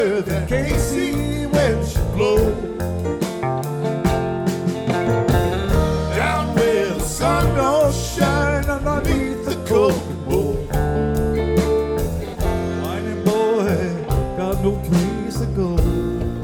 that can't see when she blows. Down where the sun don't shine underneath the cocoa. Whining boy got no place to go.